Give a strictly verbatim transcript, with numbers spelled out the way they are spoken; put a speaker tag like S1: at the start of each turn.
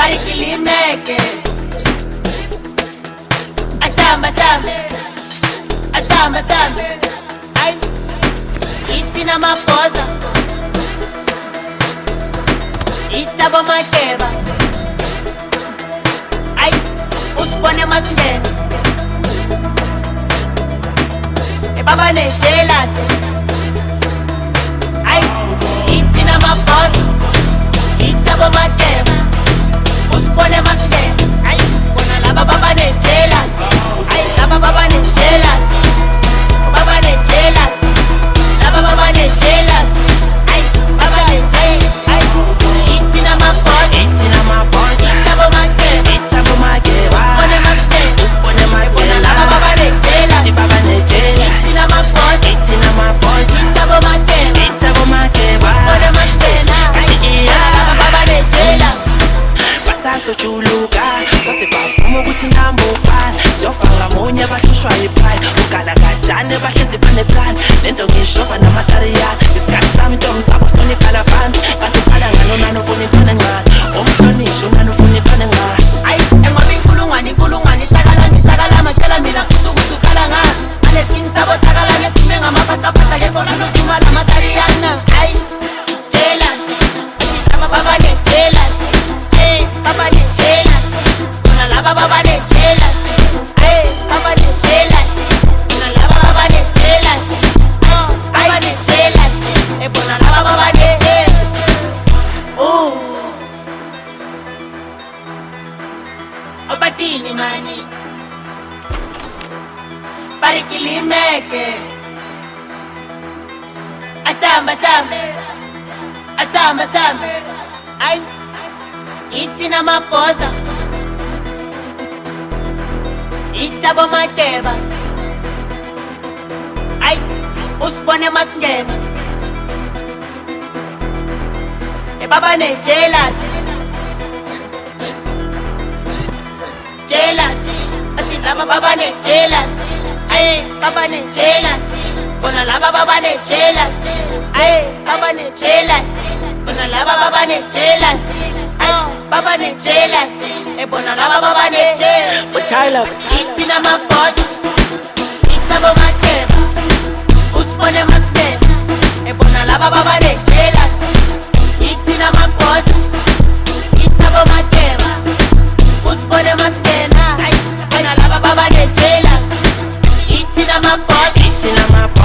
S1: barikilimeke asamba samba asamba samba ay itina maposa itabo makeba ay usibone masingena e baba ne jealous ay itina maposa itabo makeba usibone masingena ay bona laba baba ne jealous ay laba baba ne jealous baba ne jealous laba baba ne jealous ay baba ne jealous ay itina maposa
S2: itina maposa
S1: itabo makeba
S2: itabo makeba
S1: usibone masingena
S2: usibone masingena
S1: laba baba ne jealous
S2: ti baba ne jealous
S1: itina maposa
S2: itina maposa
S1: itabo makeba
S2: itabo makeba
S1: usibone masingena
S2: ati iya
S1: laba baba ne jealous
S2: basasojuluka sasebavuma ukuthi ngambopana siyofaka munye abahlushwa yiphaya ukala kajane bahlezi baneplan lento ngishova namatariyana isikhathi sami intombi zabo funa iphalavana kanti ukhala ngalo nani ufuna intwana encane umhlonishwa unani ufuna intwana encane
S1: ay engoba inkulungwane inkulungwane isakala ngisakala matshela mina futhi ukuthi ukhala ngani alesini sabo takala ngesime ngamaphathaphatha ngekola noduma lamatariyana ay jealous laba baba ne jealous hey baba ne jealous bona laba baba ne jealous hey baba ne jealous bona laba baba ne jealous oh baba ne jealous hey bona laba baba ne jealous oh obatini mani barikilimeke asamba samba asamba samba ay itina maposa itabo makeba ay usibone masingena e baba ne jealous jealous ati laba baba ne jealous ay baba ne jealous bona laba baba ne jealous ay baba ne jealous bona laba baba ne jealous ay baba ne jealous e bona laba baba ne jealous
S2: but Tyler
S1: itina maposa itabo makeba usibone masingena e bona laba baba ne jealous itina maposa itabo makeba usibone masingena ay bona laba baba ne jealous itina maposa
S2: itina maposa